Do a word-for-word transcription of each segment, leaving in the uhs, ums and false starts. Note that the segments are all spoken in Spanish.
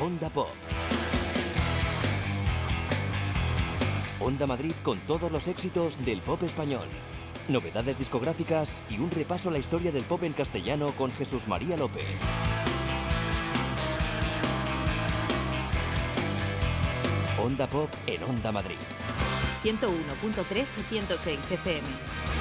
Onda Pop. Onda Madrid con todos los éxitos del pop español. Novedades discográficas y un repaso a la historia del pop en castellano con Jesús María López. Onda Pop en Onda Madrid. ciento uno punto tres y ciento seis F M.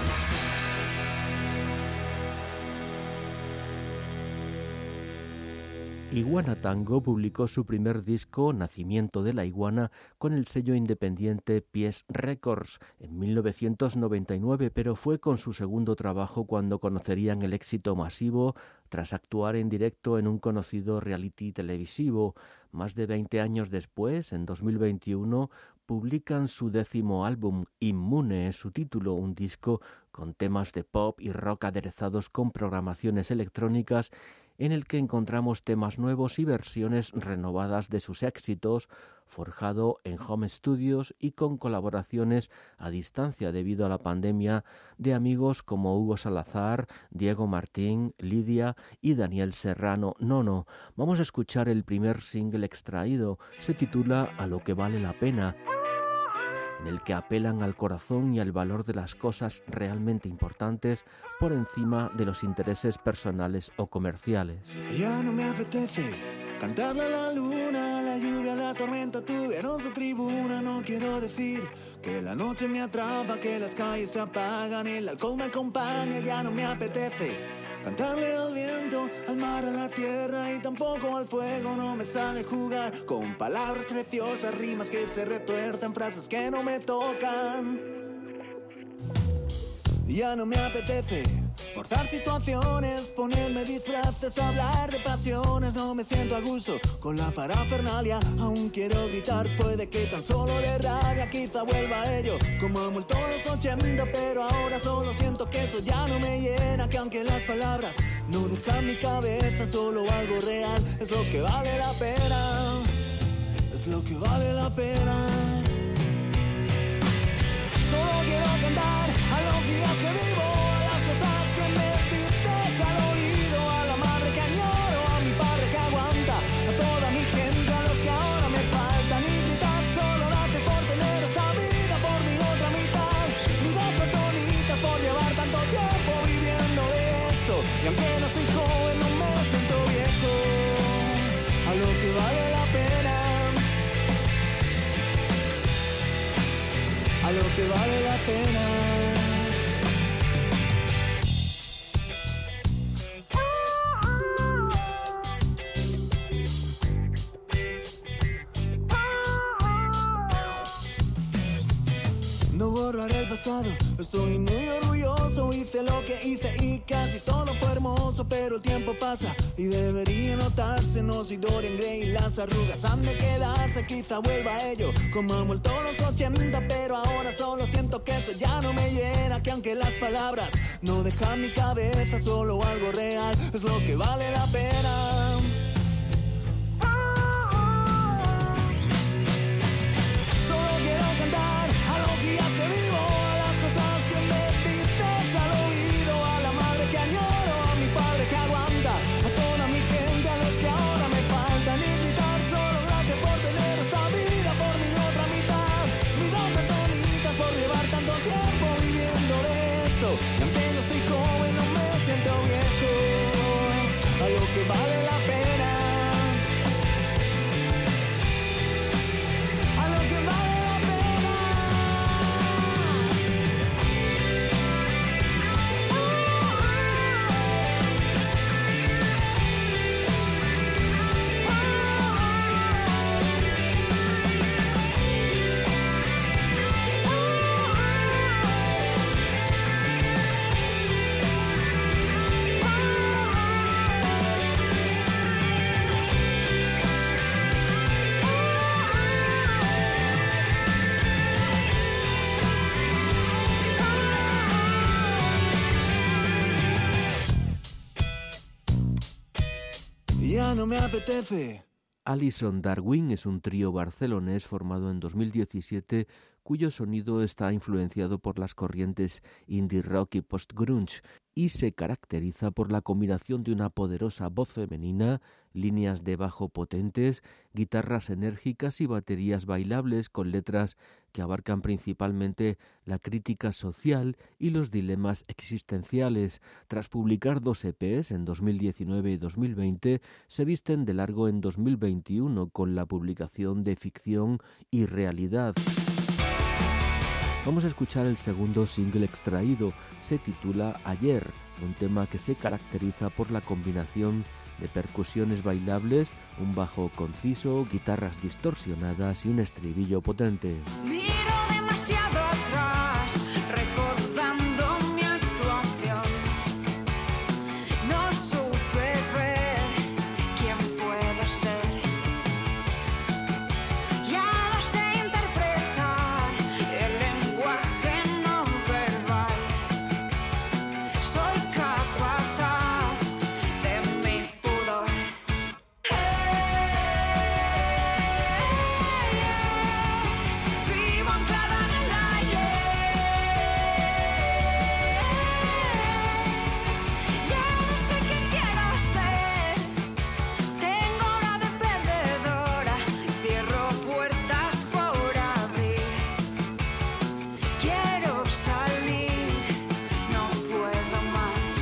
Iguana Tango publicó su primer disco, Nacimiento de la Iguana, con el sello independiente Pies Records en mil novecientos noventa y nueve, pero fue con su segundo trabajo cuando conocerían el éxito masivo tras actuar en directo en un conocido reality televisivo. Más de veinte años después, en dos mil veintiuno, publican su décimo álbum, Inmune es su título, un disco con temas de pop y rock aderezados con programaciones electrónicas, en el que encontramos temas nuevos y versiones renovadas de sus éxitos, forjado en home studios y con colaboraciones a distancia debido a la pandemia de amigos como Hugo Salazar, Diego Martín, Lidia y Daniel Serrano Nono. Vamos a escuchar el primer single extraído, se titula A lo que vale la pena, en el que apelan al corazón y al valor de las cosas realmente importantes por encima de los intereses personales o comerciales. Ya no me apetece cantarle a la luna, a la lluvia, a la tormenta tuvieron su tribuna. No quiero decir que la noche me atrapa, que las calles se apagan, el alcohol me acompaña. Ya no me apetece cantarle al viento, al mar, a la tierra y tampoco al fuego. No me sale jugar con palabras preciosas, rimas que se retuercen, frases que no me tocan. Ya no me apetece forzar situaciones, ponerme disfraces, hablar de pasiones. No me siento a gusto con la parafernalia, aún quiero gritar, puede que tan solo de rabia. Quizá vuelva a ello como amo todos los ochenta, pero ahora solo siento que eso ya no me llena. Que aunque las palabras no dejan mi cabeza, solo algo real es lo que vale la pena, es lo que vale la pena. Solo quiero cantar a los días que vivo, a las cosas que me dices al oído, a la madre que añoro, a mi padre que aguanta, a toda mi gente, a los que ahora me faltan, y gritar solo gracias por tener esta vida, por mi otra mitad, mis dos personitas, por llevar tanto tiempo viviendo de esto, y aunque no soy joven no me siento viejo, a lo que vale la pena, a lo que vale la pena. No borraré el pasado, estoy muy orgulloso, hice lo que hice y casi todo fue hermoso, pero el tiempo pasa y debería notarse, no soy Dorian Gray, las arrugas han de quedarse, quizá vuelva a ello como amo el todos los ochenta, pero ahora solo siento que eso ya no me llena, que aunque las palabras no dejan mi cabeza, solo algo real es lo que vale la pena. Solo quiero cantar a los días que vivo, a las cosas que me dices al oído, a la madre que añoro, a mi padre que aguanta, a toda mi gente, a los que ahora me faltan, y gritar solo gracias por tener esta vida, por mi otra mitad, mis dos personitas, por llevar tanto tiempo viviendo de esto, y aunque no soy joven no me siento viejo, a lo que vale la pena, a lo que vale la pena. Ya no me apetece. Alison Darwin es un trío barcelonés formado en dos mil diecisiete cuyo sonido está influenciado por las corrientes indie rock y post-grunge y se caracteriza por la combinación de una poderosa voz femenina, líneas de bajo potentes, guitarras enérgicas y baterías bailables con letras que abarcan principalmente la crítica social y los dilemas existenciales. Tras publicar dos E Pes en dos mil diecinueve y dos mil veinte, se visten de largo en dos mil veintiuno con la publicación de Ficción y Realidad. Vamos a escuchar el segundo single extraído. Se titula Ayer, un tema que se caracteriza por la combinación de percusiones bailables, un bajo conciso, guitarras distorsionadas y un estribillo potente. Miro demasiado atrás, recordando mi actuación. No supe ver quién puedo ser. Ya lo sé interpretar el lenguaje no verbal. Soy capaz de mi pudor. Vivo anclada en el ayer. Ya no sé qué quiero ser. Tengo hora de perdedora. Cierro puertas por abrir. Quiero salir, no puedo más.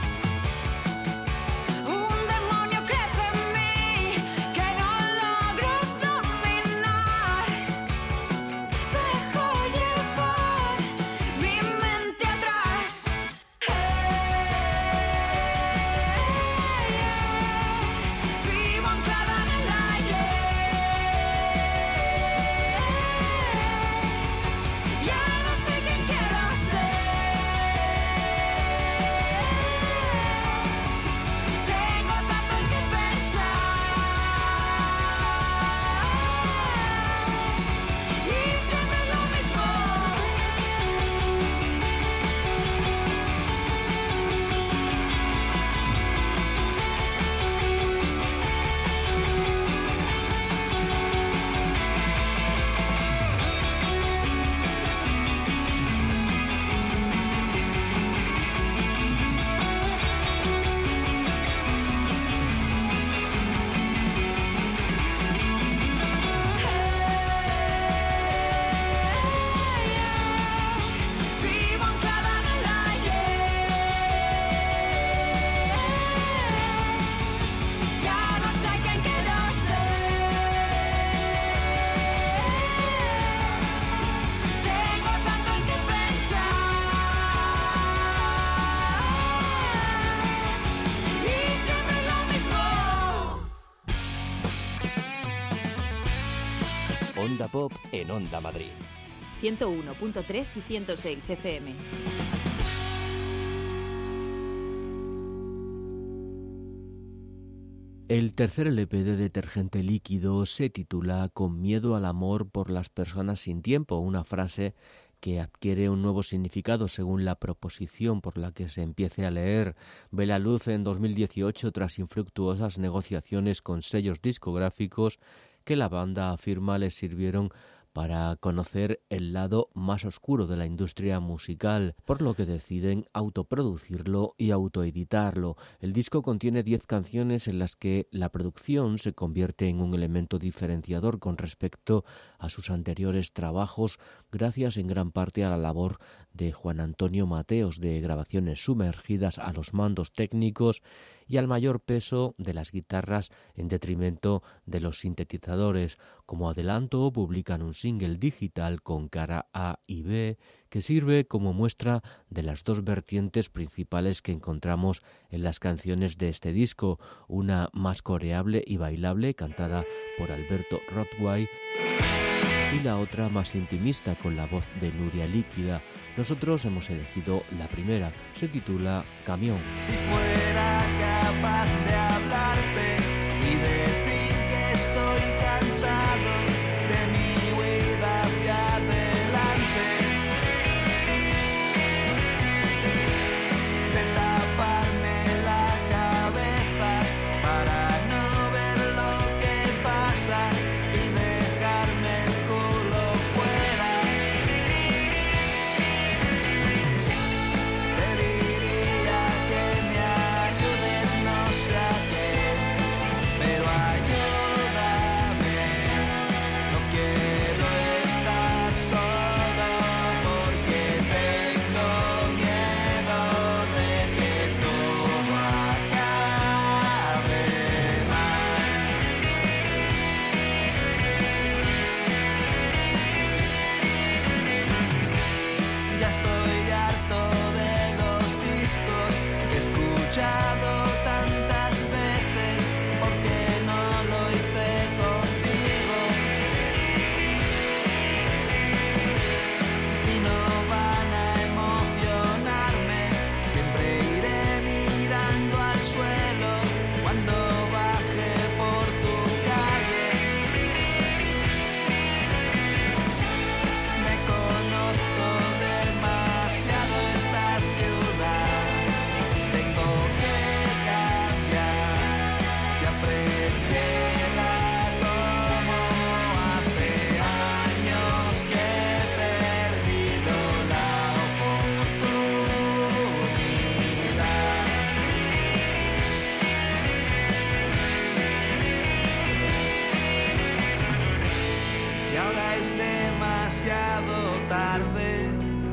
Un demonio crece en mí que no logro dominar. Dejo llevar mi mente atrás. Vivo anclada en el ayer. Ya no sé qué quiero ser. Tengo tanto en qué pensar. Y siempre lo mismo. Vivo anclada en el ayer. Ya no sé quién quiero ser. Tengo tanto en qué pensar. Y siempre lo mismo. Onda Pop en Onda Madrid. ciento uno punto tres y ciento seis F M. El tercer L P de Detergente Líquido se titula Con miedo al amor por las personas sin tiempo, una frase que adquiere un nuevo significado según la proposición por la que se empiece a leer. Ve la luz en dos mil dieciocho tras infructuosas negociaciones con sellos discográficos que la banda afirma les sirvieron para conocer el lado más oscuro de la industria musical, por lo que deciden autoproducirlo y autoeditarlo. El disco contiene diez canciones en las que la producción se convierte en un elemento diferenciador con respecto a sus anteriores trabajos, gracias en gran parte a la labor de Juan Antonio Mateos de Grabaciones Sumergidas a los mandos técnicos y al mayor peso de las guitarras en detrimento de los sintetizadores. Como adelanto, publican un single digital con cara A y B que sirve como muestra de las dos vertientes principales que encontramos en las canciones de este disco, una más coreable y bailable cantada por Alberto Rothway y la otra más intimista con la voz de Nuria Líquida. Nosotros hemos elegido la primera, se titula Camión. Si fuera capaz de hablarte y decir que estoy cansado de mi huida hacia adelante, de taparme la cabeza para no ver lo que pasa y dejarme el culo fuera, te diría demasiado tarde.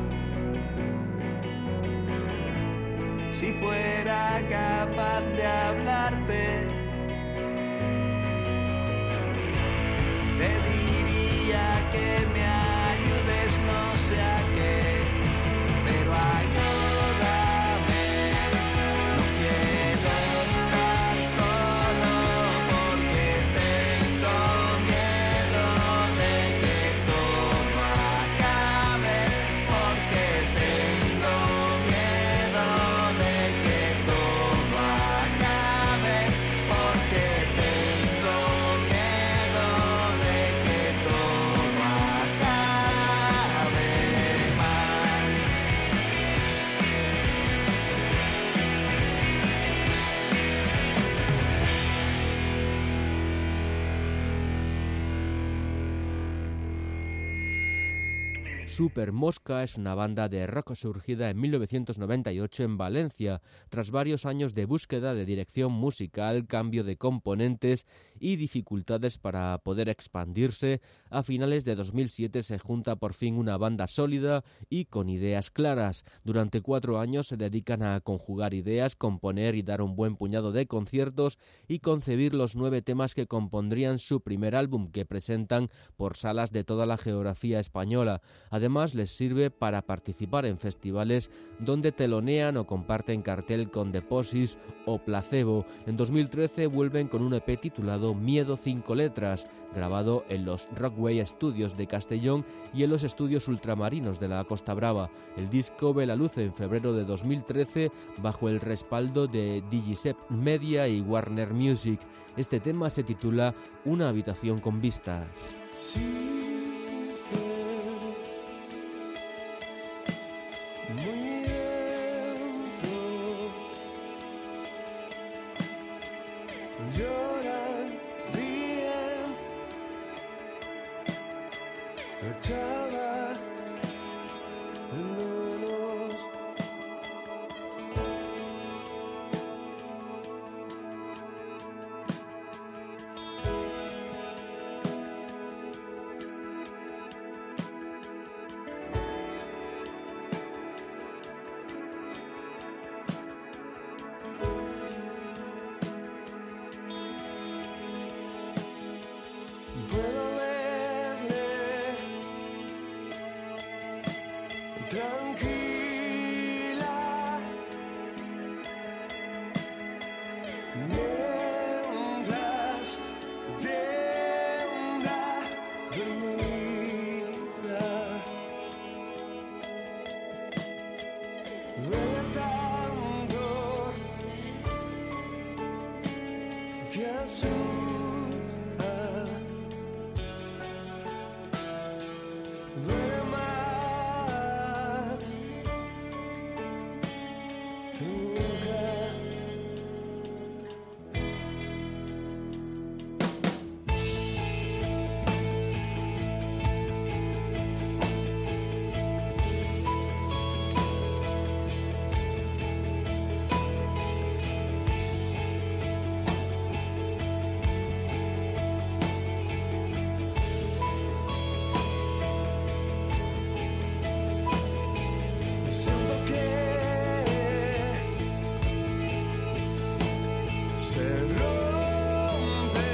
Si fuera capaz de hablarte, te diría que me ayudes, no sé a qué, pero ayúdame, no quiero estar solo porque tengo miedo de que todo acabe, porque tengo miedo de que todo acabe, porque tengo miedo de que todo acabe mal. Super Mosca es una banda de rock surgida en mil novecientos noventa y ocho en Valencia, tras varios años de búsqueda de dirección musical, cambio de componentes y dificultades para poder expandirse. A finales de dos mil siete se junta por fin una banda sólida y con ideas claras. Durante cuatro años se dedican a conjugar ideas, componer y dar un buen puñado de conciertos y concebir los nueve temas que compondrían su primer álbum, que presentan por salas de toda la geografía española. Además, les sirve para participar en festivales donde telonean o comparten cartel con The Posis o Placebo. En dos mil trece vuelven con un E P titulado Miedo cinco letras, grabado en los Rockway Studios de Castellón y en los estudios ultramarinos de la Costa Brava. El disco ve la luz en febrero de dos mil trece bajo el respaldo de Digisep Media y Warner Music. Este tema se titula Una habitación con vistas. Sí. Muy dentro lloran, ríen, echaba de menos. Puedo verle tranquila mientras tienda dormida. Duele tanto que asusta. Duele más que nunca. Siento que se rompe,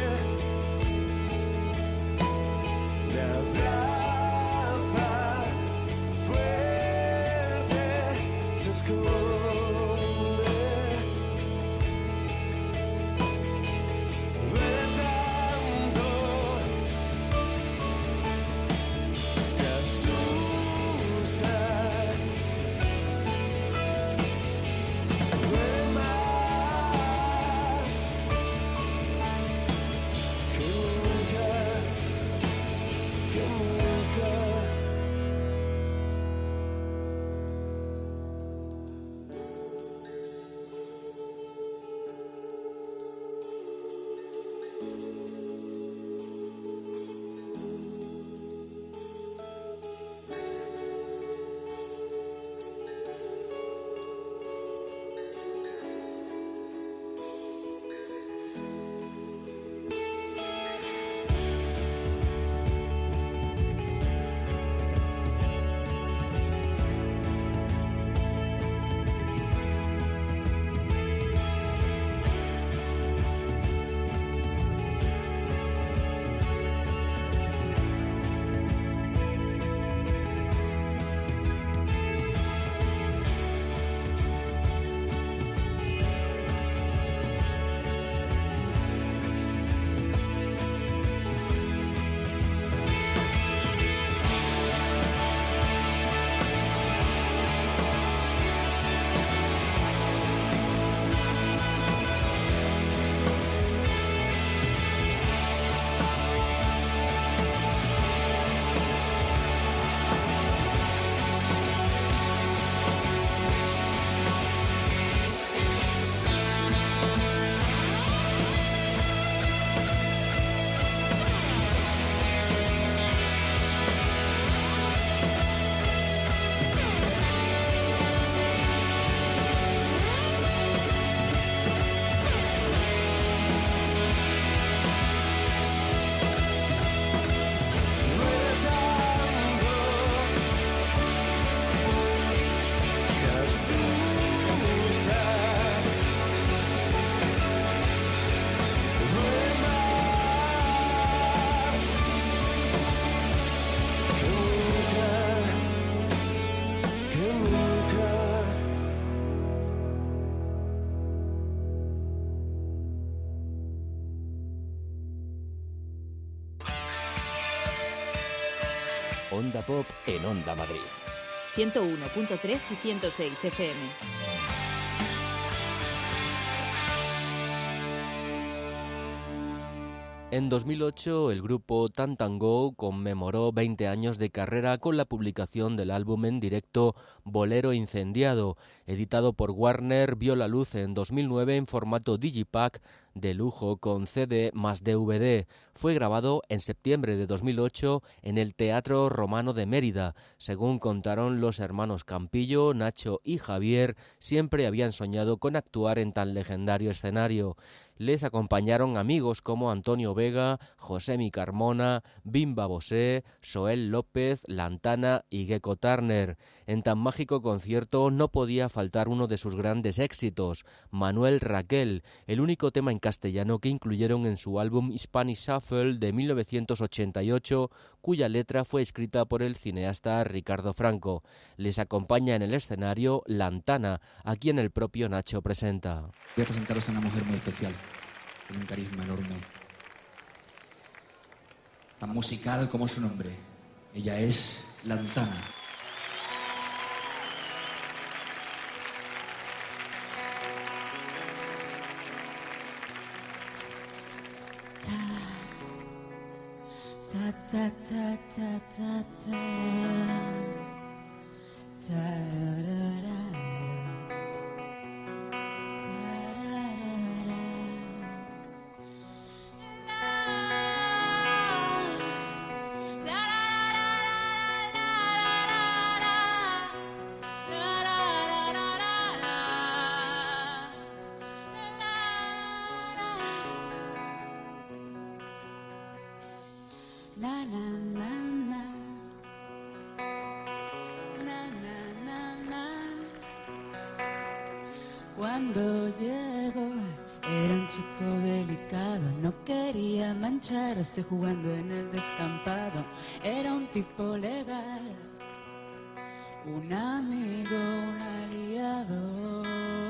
le abraza fuerte, se esconde. Duele tanto que asusta. Duele más que nunca, que nunca. Onda Pop en Onda Madrid. ciento uno punto tres y ciento seis F M. En dos mil ocho, el grupo Tantango conmemoró veinte años de carrera con la publicación del álbum en directo Bolero Incendiado. Editado por Warner, vio la luz en dos mil nueve en formato Digipack de lujo con C D más D V D. Fue grabado en septiembre de dos mil ocho en el Teatro Romano de Mérida. Según contaron los hermanos Campillo, Nacho y Javier, siempre habían soñado con actuar en tan legendario escenario. Les acompañaron amigos como Antonio Vega, Josemi Carmona, Bimba Bosé, Soel López, Lantana y Gecko Turner. En tan mágico concierto no podía faltar uno de sus grandes éxitos, Manuel Raquel, el único tema en castellano que incluyeron en su álbum Spanish Shuffle de mil novecientos ochenta y ocho, cuya letra fue escrita por el cineasta Ricardo Franco. Les acompaña en el escenario Lantana, a quien el propio Nacho presenta. Voy a presentaros a una mujer muy especial, con un carisma enorme, tan musical como su nombre. Ella es Lantana. Ta ta ta ta ta ta ta Cuando llegó era un chico delicado, no quería mancharse jugando en el descampado. Era un tipo legal, un amigo, un aliado.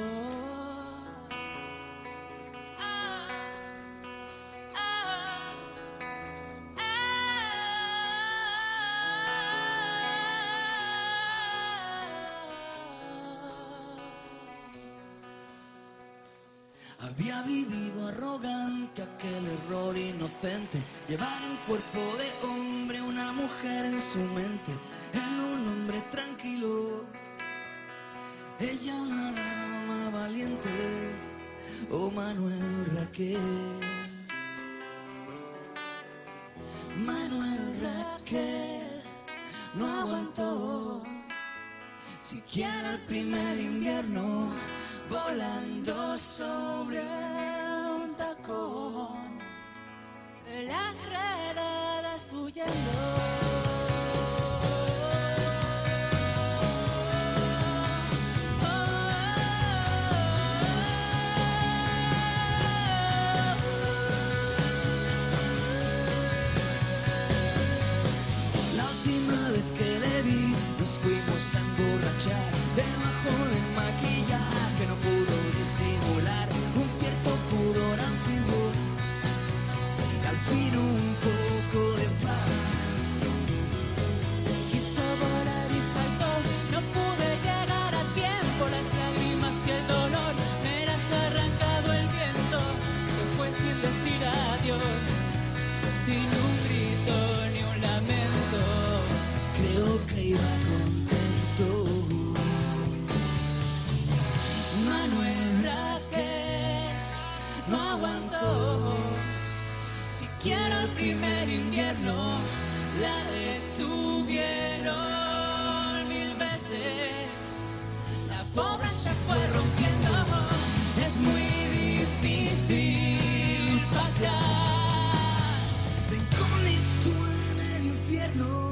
Había vivido arrogante aquel error inocente, llevar un cuerpo de hombre, una mujer en su mente, él un hombre tranquilo, ella una dama valiente, oh Manuel Raquel. Manuel Raquel no aguantó siquiera el primer invierno, volando sobre un tacón de las redes huyendo. La última vez que le vi nos fuimos a emborrachar debajo del maquillaje, no pudo disimular un cierto pudor antiguo y al fin un poco de paz. Quiso volar y saltó, no pude llegar a tiempo, las lágrimas y el dolor me las ha arrancado el viento. Se fue sin decir adiós, sin un grito ni un lamento. Creo que iba contento. Manuel Raquel no aguantó siquiera el primer invierno, la detuvieron mil veces, la pobre se fue rompiendo, es muy difícil pasar de incógnito en el infierno.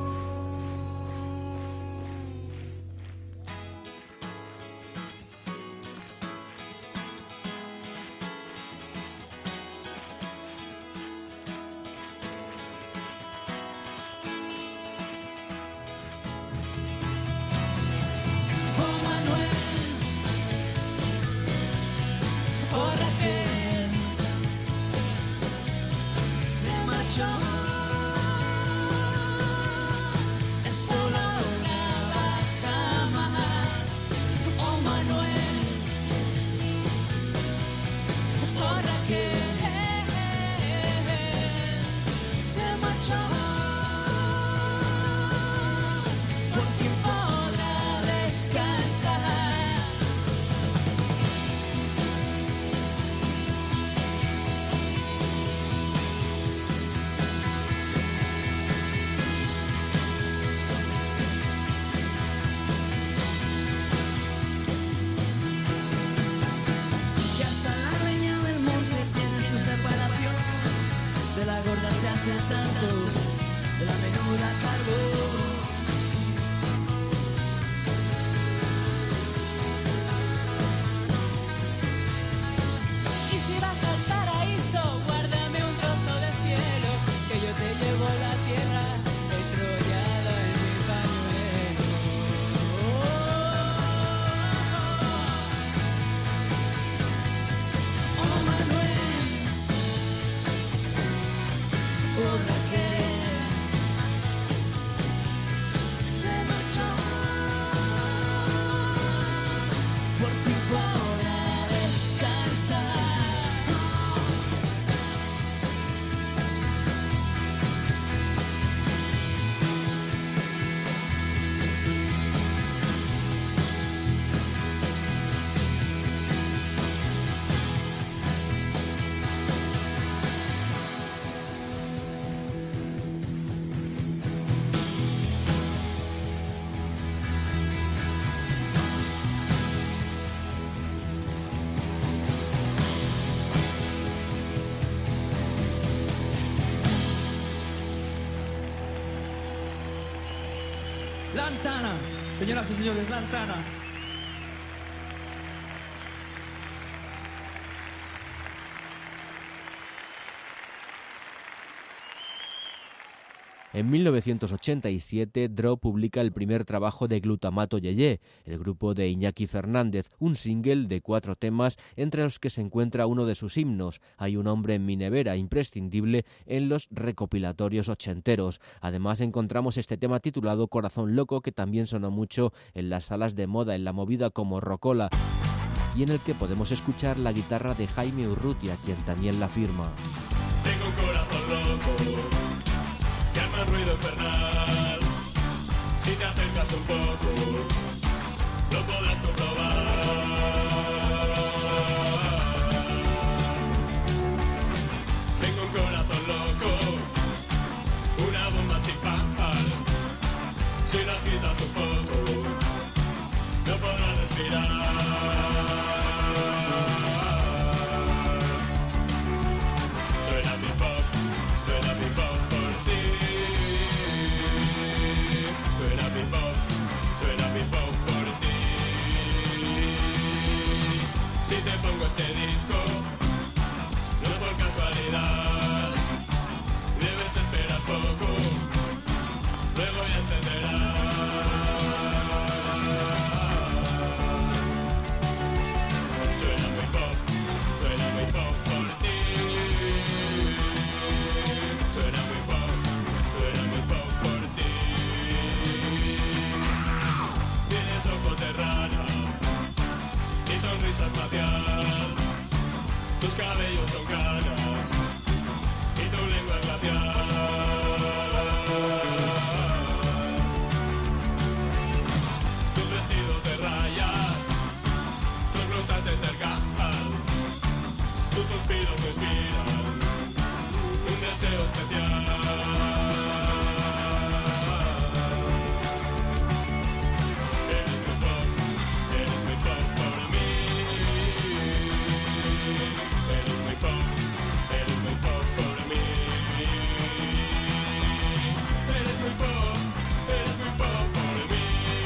Lantana. Señoras y señores, Lantana. En mil novecientos ochenta y siete, Dro publica el primer trabajo de Glutamato Yeye, el grupo de Iñaki Fernández, un single de cuatro temas entre los que se encuentra uno de sus himnos, Hay un hombre en mi nevera, imprescindible en los recopilatorios ochenteros. Además encontramos este tema titulado Corazón Loco, que también sonó mucho en las salas de moda, en la movida como Rocola, y en el que podemos escuchar la guitarra de Jaime Urrutia, quien también la firma. Tengo un corazón loco, que arma ruido infernal. Si te acercas un poco, lo podrás comprobar. Tengo un corazón loco, una bomba sin fatal. Si lo agitas un poco, no podrás respirar. Suena mi pop, suena mi pop por ti. Suena mi pop, suena mi pop por ti. Si te pongo este disco, no es por casualidad. Debes esperar poco, luego ya entenderás. Suena mi pop, suena mi pop por ti. Suena mi pop, suena mi pop por ti. Tienes ojos de rana y sonrisa espacial. Tus cabellos son canas y tu lengua es glacial. Tus vestidos de rayas, tus blusas de tergal, tus suspiros me inspiran un deseo especial. Eres mi pop, eres mi pop por mí. Eres mi pop, eres mi pop por mí. Eres mi pop, eres mi pop por mí.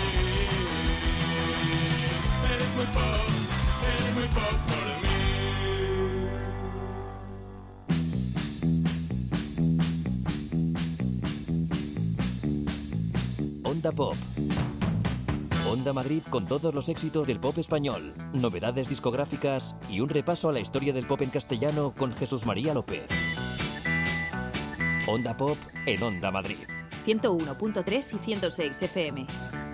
Eres mi pop, eres mi pop por mí. Onda Pop. Onda Madrid con todos los éxitos del pop español, novedades discográficas y un repaso a la historia del pop en castellano con Jesús María López. Onda Pop en Onda Madrid. ciento uno punto tres y ciento seis F M.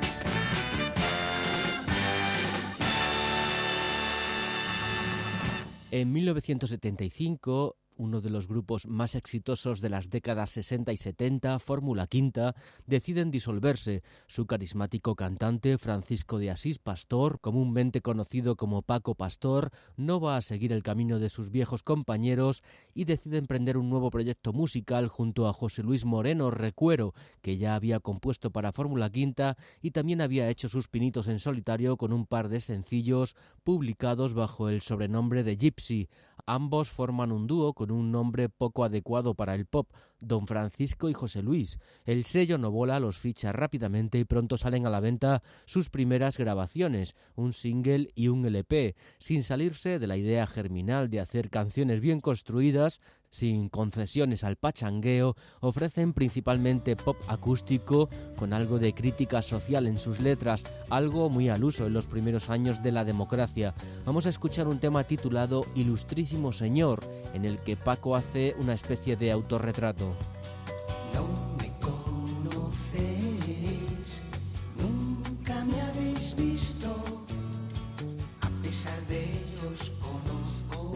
En mil novecientos setenta y cinco, uno de los grupos más exitosos de las décadas sesenta y setenta, Fórmula Quinta, deciden disolverse. Su carismático cantante, Francisco de Asís Pastor, comúnmente conocido como Paco Pastor, no va a seguir el camino de sus viejos compañeros y decide emprender un nuevo proyecto musical junto a José Luis Moreno Recuero, que ya había compuesto para Fórmula Quinta y también había hecho sus pinitos en solitario con un par de sencillos publicados bajo el sobrenombre de Gypsy. Ambos forman un dúo con un nombre poco adecuado para el pop, Don Francisco y José Luis. El sello Novola los ficha rápidamente y pronto salen a la venta sus primeras grabaciones, un single y un L P, sin salirse de la idea germinal de hacer canciones bien construidas, sin concesiones al pachangueo. Ofrecen principalmente pop acústico con algo de crítica social en sus letras, algo muy al uso en los primeros años de la democracia. Vamos a escuchar un tema titulado Ilustrísimo Señor, en el que Paco hace una especie de autorretrato. No me conoces, nunca me habéis visto, a pesar de ello os conozco.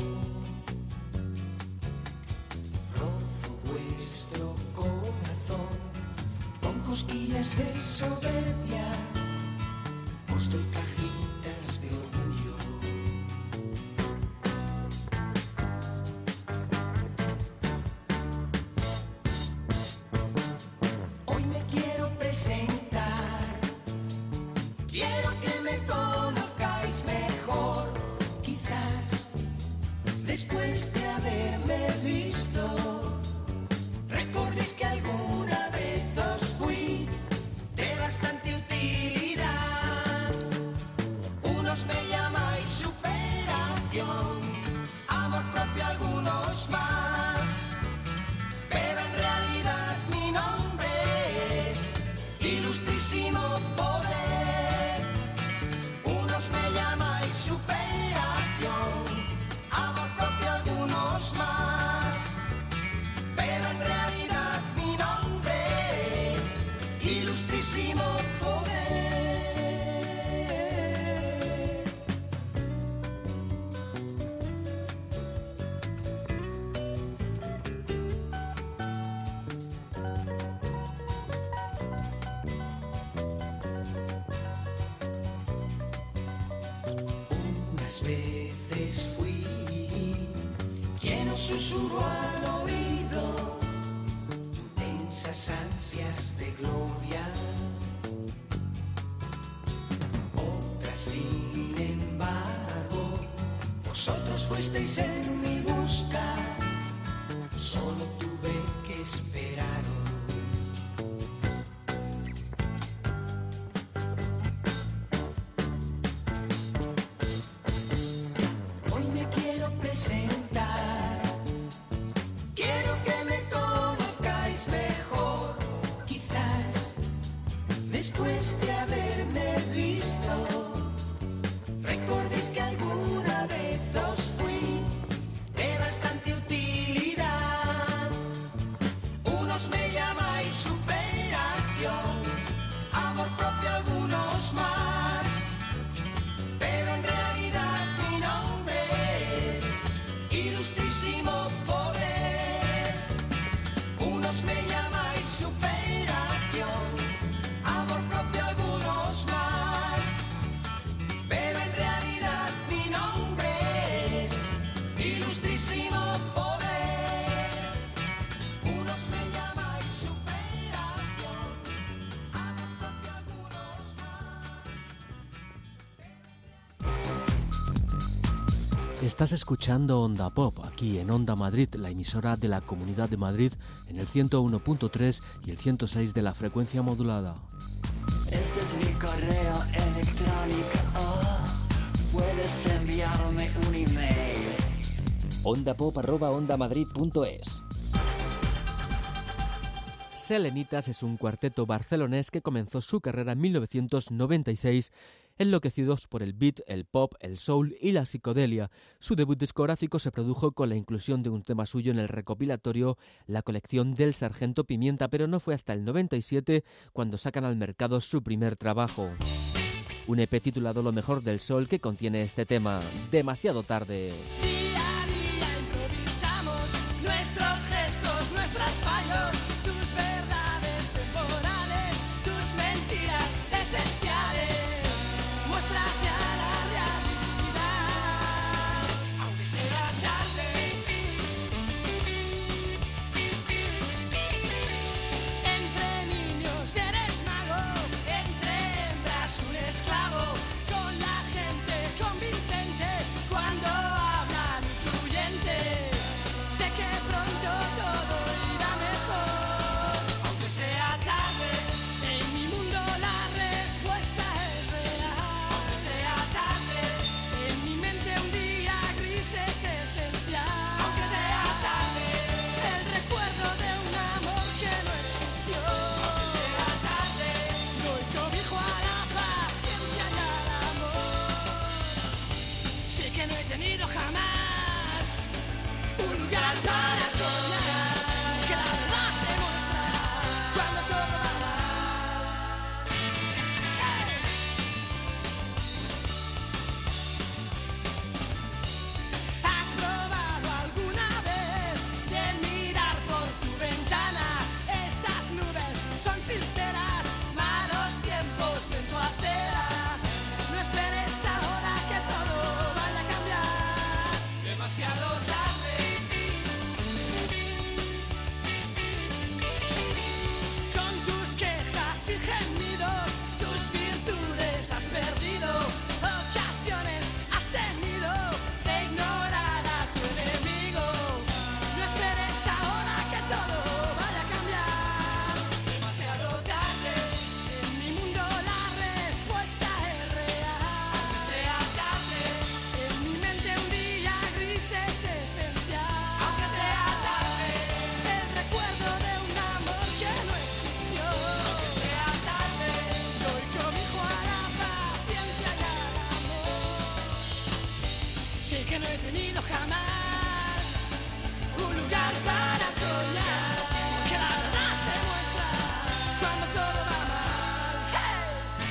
Rozo vuestro corazón con cosquillas de soberbia, os doy cajitas de orgullo. Hoy me quiero presentar, quiero que me conozcáis mejor, quizás después de haberme visto, recordéis que alguna vez os fui de bastante utilidad. ¿Cuántas veces fui quien os susurró al oído intensas ansias de gloria? Otras, sin embargo, vosotros fuisteis en mi busca, solo tuve que esperaros. Hoy me quiero presentar, quiero que me conozcáis mejor, quizás después de haberme visto, recordéis que alguna vez os fui de bastante utilidad. Unos me llamáis superación, amor propio algunos más, pero en realidad mi nombre es ilustrísimo poder. Unos me llamáis superación, amor propio algunos más, pero en realidad mi nombre es ilustrísimo poder. Unos me llamáis superación, amor propio algunos más. Estás escuchando Onda Pop, aquí en Onda Madrid, la emisora de la Comunidad de Madrid, en el ciento uno punto tres y el ciento seis de la frecuencia modulada. Este es mi correo electrónico, oh, puedes enviarme un email. ondapop arroba ondamadrid punto es. Selenitas es un cuarteto barcelonés que comenzó su carrera en mil novecientos noventa y seis, enloquecidos por el beat, el pop, el soul y la psicodelia. Su debut discográfico se produjo con la inclusión de un tema suyo en el recopilatorio La colección del Sargento Pimienta, pero no fue hasta el noventa y siete cuando sacan al mercado su primer trabajo. Un E P titulado Lo mejor del sol que contiene este tema, Demasiado tarde. Día a día improvisamos nuestros gestos, nuestros fallos, tus verdades temporales, tus mentiras esenciales. Muéstrate a la realidad, aunque sea tarde. Entre niños eres mago, entre hembras un esclavo, con la gente convincente cuando hablan influyente. Sé que pronto todo irá mejor, aunque sea tarde. En mi mundo la respuesta es real, aunque sea tarde. En mi mente un día gris es esencial, aunque sea tarde. El recuerdo de un amor que no existió, aunque sea tarde. Doy cobijo a la paciencia y al amor. Sé que no he tenido jamás un lugar para soñar, que la verdad se muestra cuando todo va mal. ¿Has probado alguna vez de mirar por tu ventana? Esas nubes son sinceras, malos tiempos en tu acera. No esperes ahora que todo vaya a cambiar, demasiado tarde. Con tus quejas y gemidos, tus virtudes has perdido, ocasiones has tenido de ignorar a tu enemigo. No esperes ahora que todo vaya a cambiar, demasiado tarde. En mi mundo la respuesta es real, aunque sea tarde. En mi mente un día gris es esencial, aunque sea tarde. El recuerdo de un amor que no existió, aunque sea tarde. Doy cobijo a la paciencia y al amor. Sé que no he tenido jamás un lugar para soñar, que la verdad se muestra cuando todo va mal. ¡Hey!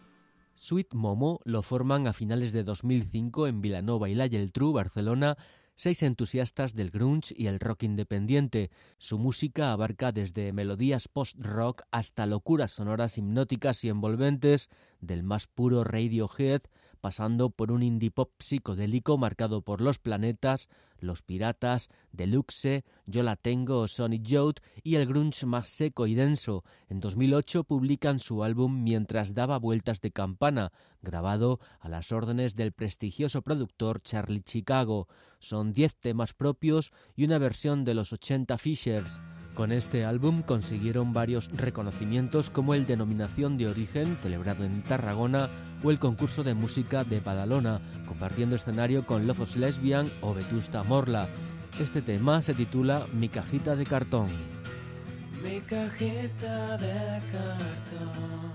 Sweet Momo lo forman a finales de dos mil cinco en Vilanova y la Geltrú, Barcelona, seis entusiastas del grunge y el rock independiente. Su música abarca desde melodías post-rock hasta locuras sonoras hipnóticas y envolventes, del más puro Radiohead, pasando por un indie pop psicodélico marcado por Los Planetas, Los Piratas, Deluxe, Yo la Tengo o Sonic Youth, y el grunge más seco y denso. En dos mil ocho publican su álbum Mientras daba vueltas de campana, grabado a las órdenes del prestigioso productor Charlie Chicago. Son diez temas propios y una versión de los ochenta Fishers. Con este álbum consiguieron varios reconocimientos como el Denominación de Origen, celebrado en Tarragona, o el concurso de música de Badalona, compartiendo escenario con Lofos Lesbian o Vetusta Morla. Este tema se titula Mi cajita de cartón. Mi cajita de cartón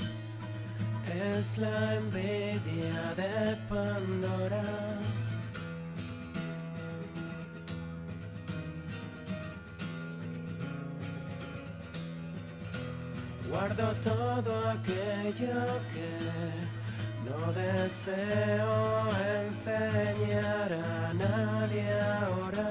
es la envidia de Pandora. Guardo todo aquello que no deseo enseñar a nadie ahora.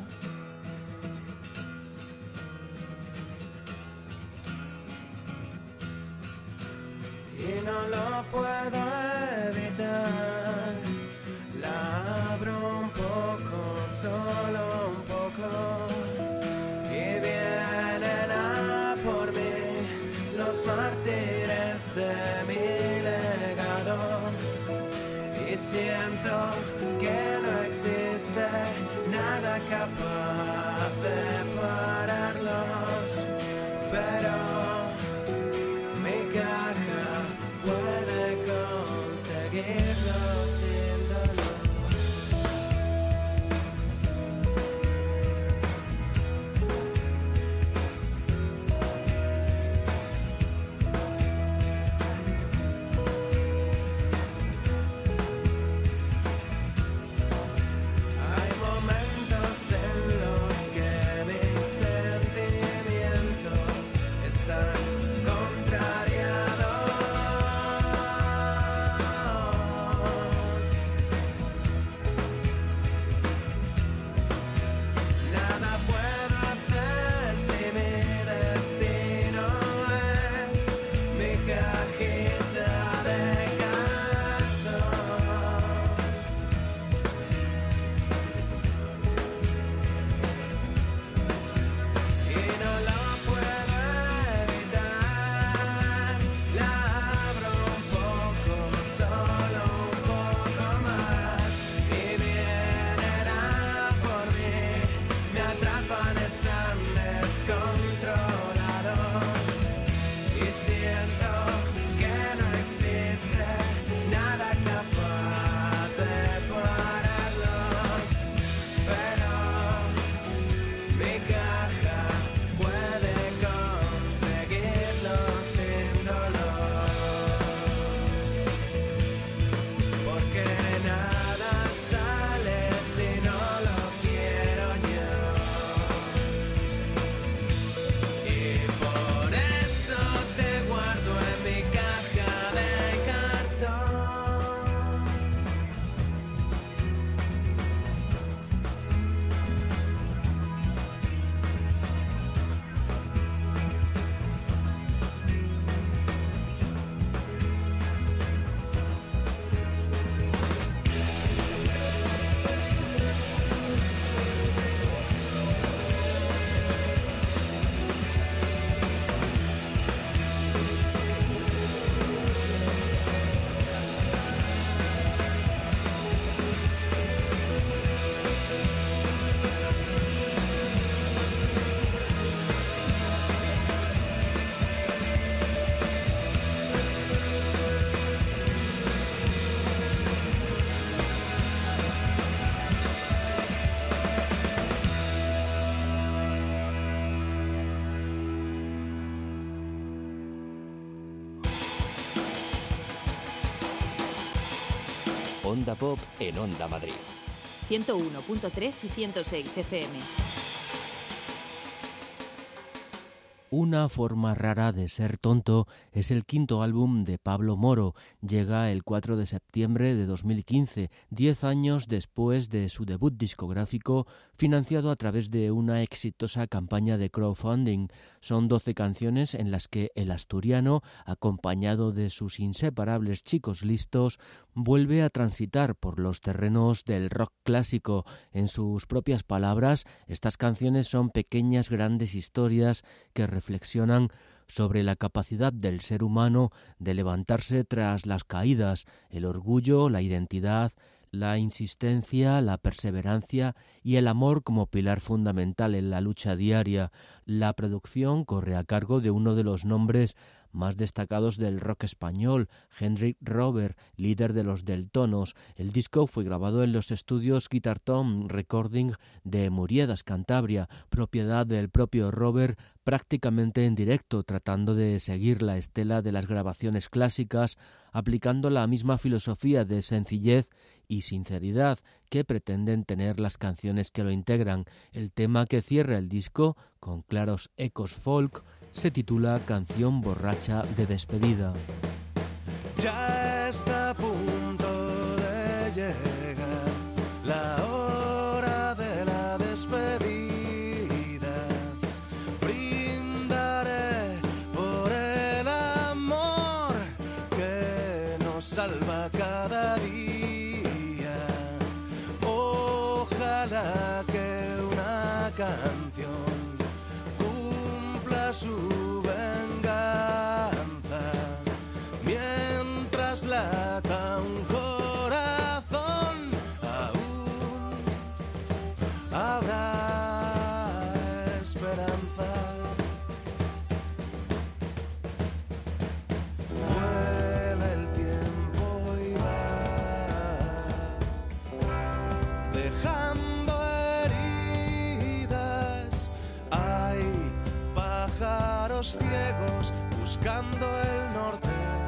Y no lo puedo evitar. La abro un poco, solo un poco, y vienen a por mí los mártires de mi legado, y siento que no existe nada capaz de pararlos, pero mi caja puede conseguirlo sin dolor. Onda Pop en Onda Madrid. ciento uno punto tres y ciento seis F M. Una forma rara de ser tonto es el quinto álbum de Pablo Moro. Llega el cuatro de septiembre de dos mil quince, diez años después de su debut discográfico, financiado a través de una exitosa campaña de crowdfunding. Son doce canciones en las que el asturiano, acompañado de sus inseparables chicos listos, vuelve a transitar por los terrenos del rock clásico. En sus propias palabras, estas canciones son pequeñas grandes historias que reflexionan sobre la capacidad del ser humano de levantarse tras las caídas, el orgullo, la identidad, la insistencia, la perseverancia y el amor como pilar fundamental en la lucha diaria. La producción corre a cargo de uno de los nombres más destacados del rock español, Henry Rober, líder de los Deltonos. El disco fue grabado en los estudios Guitar Tone Recording de Muriedas, Cantabria, propiedad del propio Rober, prácticamente en directo, tratando de seguir la estela de las grabaciones clásicas, aplicando la misma filosofía de sencillez y sinceridad que pretenden tener las canciones que lo integran. El tema que cierra el disco, con claros ecos folk, se titula Canción borracha de despedida. Ya está a punto de llegar la hora de la despedida. Brindaré por el amor que nos salva cada día. Ojalá que una canción cumpla su venganza, mientras lata un corazón, aún habrá esperanza. Vuela el tiempo y va dejando heridas. Hay pájaros ciegos buscando el norte.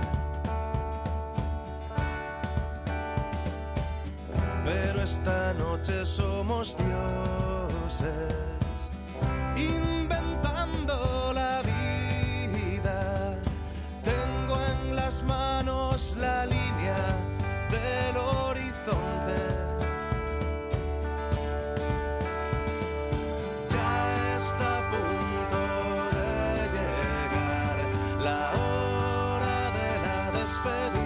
Pero esta noche somos dioses, inventando la vida. Tengo en las manos la línea del horizonte. Ya está a punto de llegar la hora de la despedida.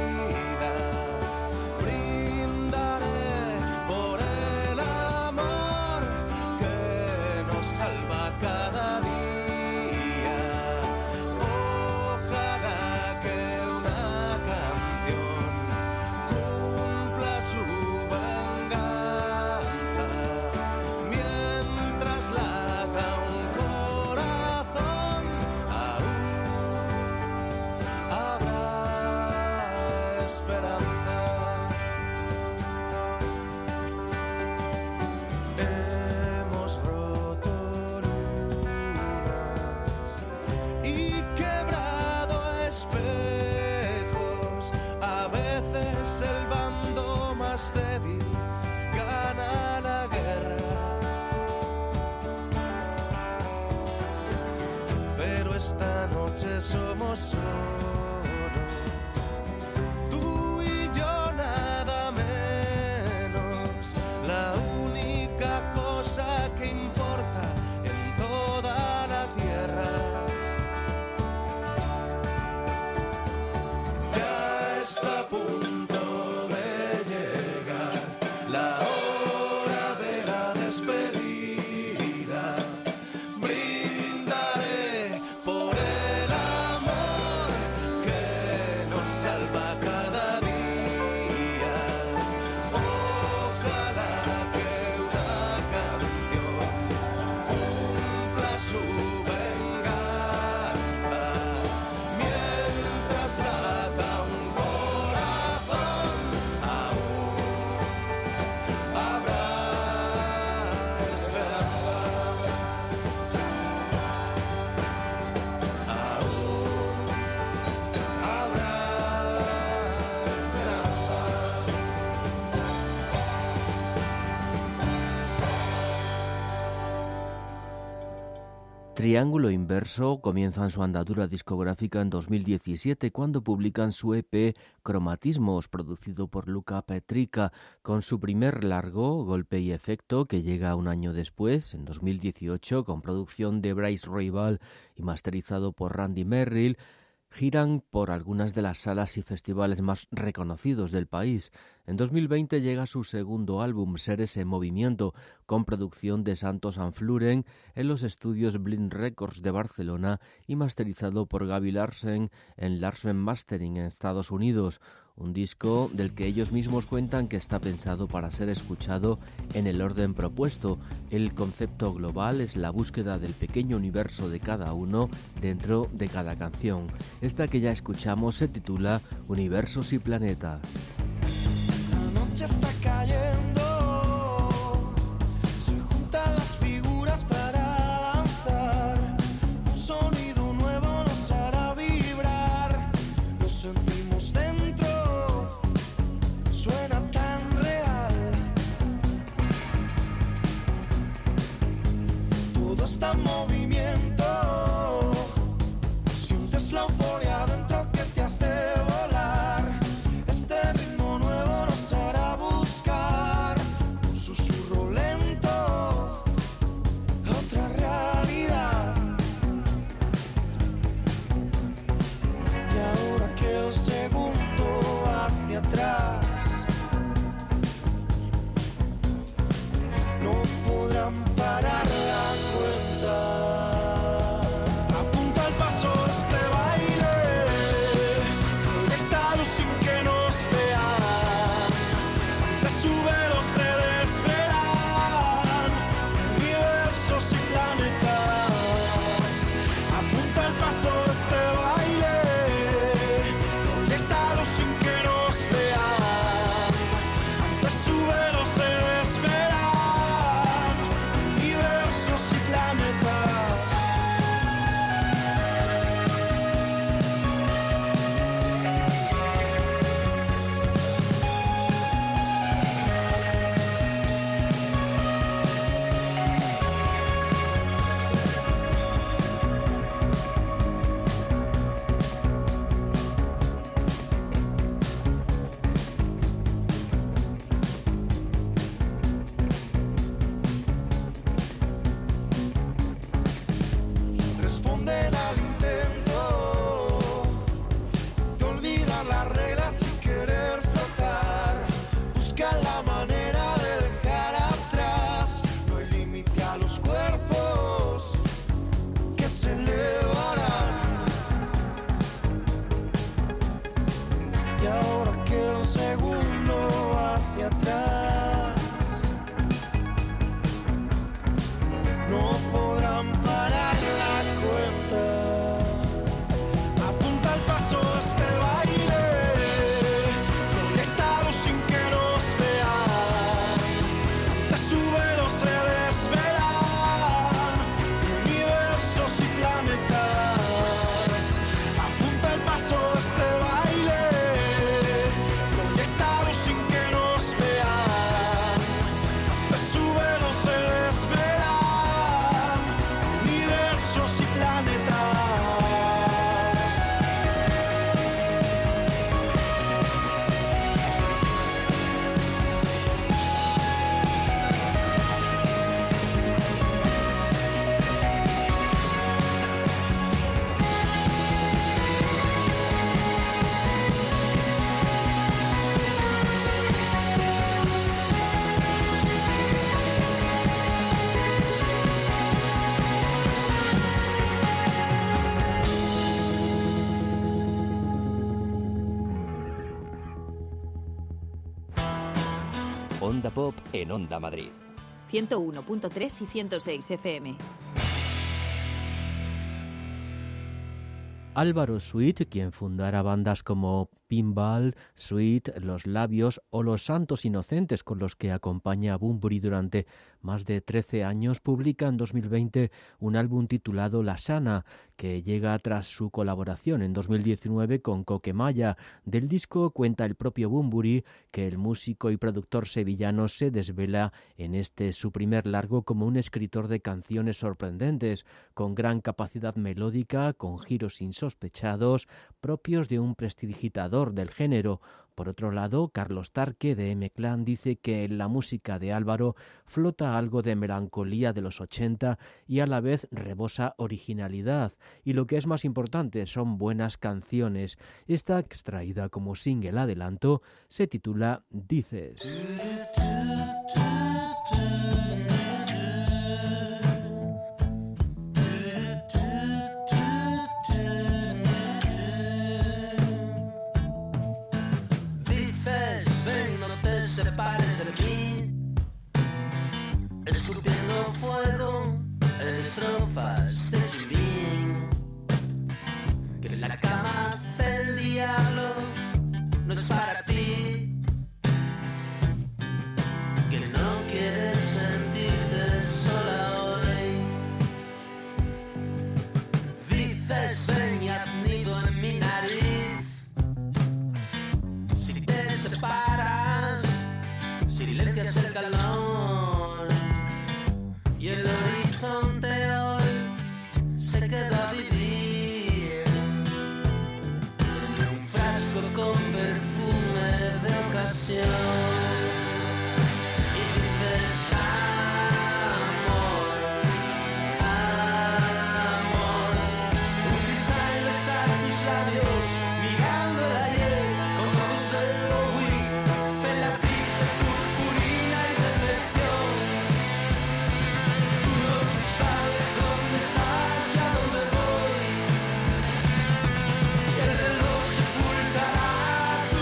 Brindaré por el amor que nos salva cada día. Ojalá que una canción cumpla su venganza, mientras lata un corazón, aún habrá esperanza. Hemos roto lunas y quebrado espejos. A veces el bando más débil gana la guerra. Pero esta noche somos solo tú y yo, nada menos. La única cosa que importa en toda la tierra. Ya está a punto de llegar la hora de la despedida. Brindaré por el amor que Triángulo Inverso comienzan su andadura discográfica en dos mil diecisiete cuando publican su E P Cromatismos, producido por Luca Petrica, con su primer largo, Golpe y Efecto, que llega un año después, en dos mil dieciocho, con producción de Bryce Rival y masterizado por Randy Merrill. Giran por algunas de las salas y festivales más reconocidos del país. En dos mil veinte llega su segundo álbum, Seres en Movimiento, con producción de Santos Anfluren en los estudios Blind Records de Barcelona y masterizado por Gaby Larsen en Larsen Mastering en Estados Unidos. Un disco del que ellos mismos cuentan que está pensado para ser escuchado en el orden propuesto. El concepto global es la búsqueda del pequeño universo de cada uno dentro de cada canción. Esta que ya escuchamos se titula Universos y Planetas. La noche está cayendo, se juntan las figuras para danzar. Un sonido nuevo nos hará vibrar, lo sentimos dentro, suena tan real. Todo está en movimiento, sientes la euforia dentro que te hace volar. Este ritmo nuevo nos hará buscar un susurro lento, otra realidad. Y ahora que el segundo hacia atrás no podrán parar la cuenta. Apunta el paso este baile, proyectado sin que nos vean. Antes suberos se desvelan universos y planetas. Apunta el paso este baile, proyectado sin que nos vean. Antes suberos se desvelan universos y planetas. Responden al intento de olvidar las reglas sin querer flotar. Buscan la manera de dejar atrás. No hay límite a los cuerpos que se elevarán. Y ahora que el segundo hacia atrás no podrán parar la cuenta. Apunta el paso este baile, proyectado sin que nos vean. Antes suberos se desvelan universos y planetas. Apunta el paso este baile, proyectado sin que nos vean. Antes suberos se desvelan universos y planetas. Onda Pop en Onda Madrid. ciento uno punto tres y ciento seis F M. Álvaro Sweet, quien fundara bandas como Pinball, Sweet, Los Labios o Los Santos Inocentes, con los que acompaña a Bunbury durante más de trece años, publica en dos mil veinte un álbum titulado La Sana, que llega tras su colaboración en dos mil diecinueve con Coquemaya. Del disco cuenta el propio Bunbury que el músico y productor sevillano se desvela en este su primer largo como un escritor de canciones sorprendentes, con gran capacidad melódica, con giros insospechados, propios de un prestidigitador del género. Por otro lado, Carlos Tarque, de M-Clan, dice que en la música de Álvaro flota algo de melancolía de los ochenta y a la vez rebosa originalidad. Y lo que es más importante, son buenas canciones. Esta, extraída como single adelanto, se titula Dices. Separes de mí, escupiendo fuego en estrofas de Chilín. Que la cama del diablo no es para ti, que no quieres sentirte sola hoy. Dices ven y haz nido en mi nariz. Si te separas, silencias el calor y el horizonte hoy se queda a vivir en un frasco con perfume de ocasión. Y dices amor, amor, un cristal besar tus labios mirando el ayer con ojos de Bowie, Felatriz, purpurina y decepción. Tú no sabes dónde estás y a dónde voy, y el reloj sepultará tu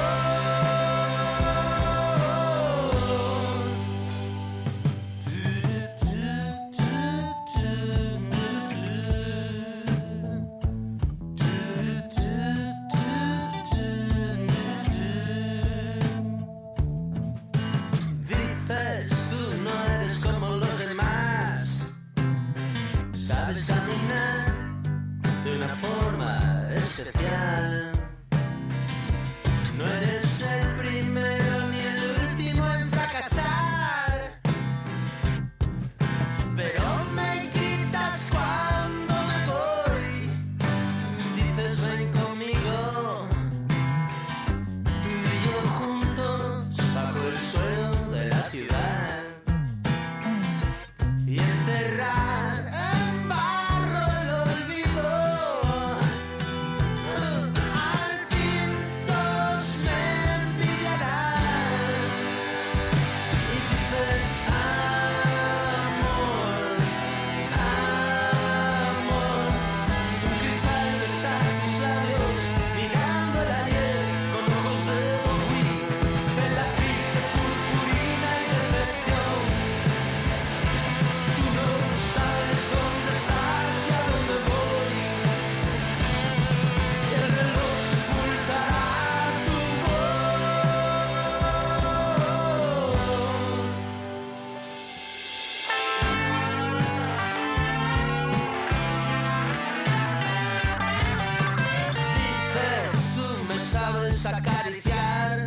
Dices tú no eres como los demás, sabes caminar de una forma especial. No eres el primero ni el último en fracasar, pero me gritas cuando me voy. Dices ven conmigo, tú y yo juntos bajo el suelo de la ciudad, y enterrar en barro el olvido. Al fin todos me envidiarán. Y dices amor, amor, un cristal besar tus labios mirando el ayer con ojos de Bowie, Felatriz, purpurina y decepción. Tú no sabes dónde estás y a dónde voy, y el reloj sepultará tu Dices tú me sabes acariciar,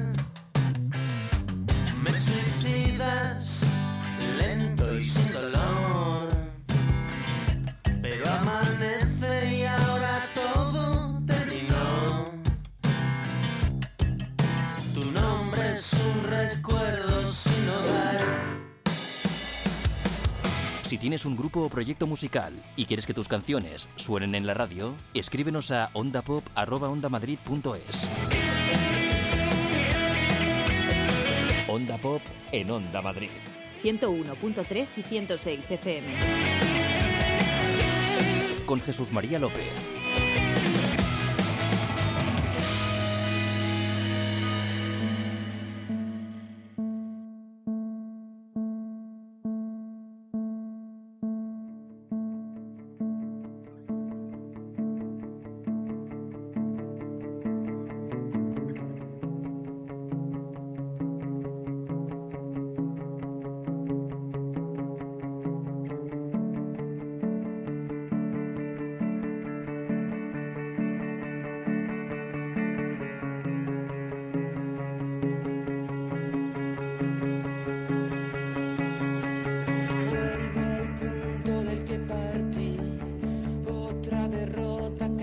me suicidas lento y sin dolor, pero amanece y ahora todo terminó. Tu nombre es un recuerdo sin hogar. Si tienes un grupo o proyecto musical y quieres que tus canciones suenen en la radio, escríbenos a ondapop arroba ondamadrid punto es. Onda Pop en Onda Madrid. ciento uno punto tres y ciento seis F M. Con Jesús María López.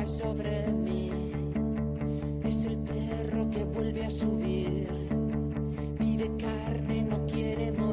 cae sobre mí. Es el perro que vuelve a subir. Pide carne, no quiere morir.